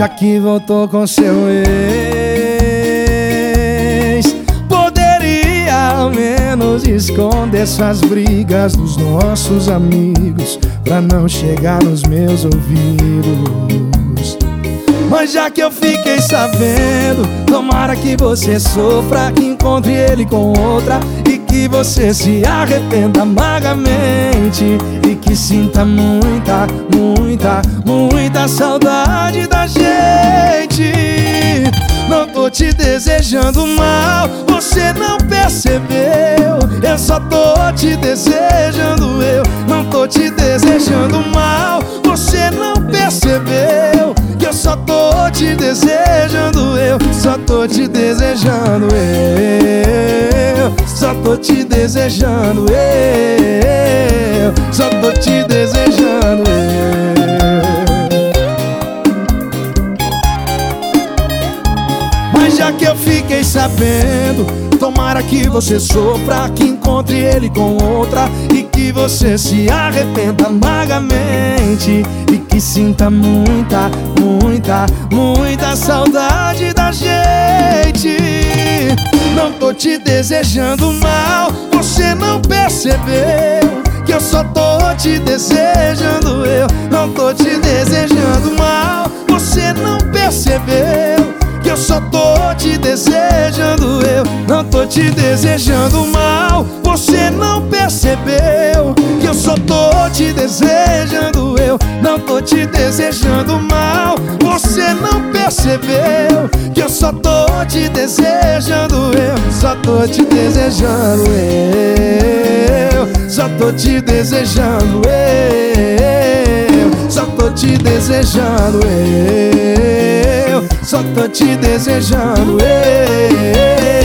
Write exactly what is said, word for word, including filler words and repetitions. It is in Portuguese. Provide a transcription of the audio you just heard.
já que voltou com seu ex, poderia ao menos esconder suas brigas dos nossos amigos, pra não chegar nos meus ouvidos. Mas já que eu fiquei sabendo, tomara que você sofra, que encontre ele com outra e que você se arrependa amargamente, e que sinta muita, muita, muita saudade da gente. Não tô te desejando mal, você não percebeu, eu só tô te desejando. Eu não tô te desejando mal, você não percebeu, que eu só tô te desejando. Eu só tô te desejando. Eu só tô te desejando. Eu só tô te desejando. Eu. Mas já que eu fiquei sabendo, tomara que você sofra, que encontre ele com outra e que você se arrependa amargamente, e que sinta muita, muita, muita saudade da gente. Não tô te desejando mal, você não percebeu, que eu só tô te desejando. Eu não tô te desejando mal, você não percebeu, que eu só tô te desejando. Eu não tô te desejando mal, você não percebeu, que eu só tô te desejando. Eu não tô te desejando mal, você não percebeu, que eu só tô te desejando. Eu só tô te desejando. Eu só tô te desejando. Eu só tô te desejando. Eu só tô te desejando. Eu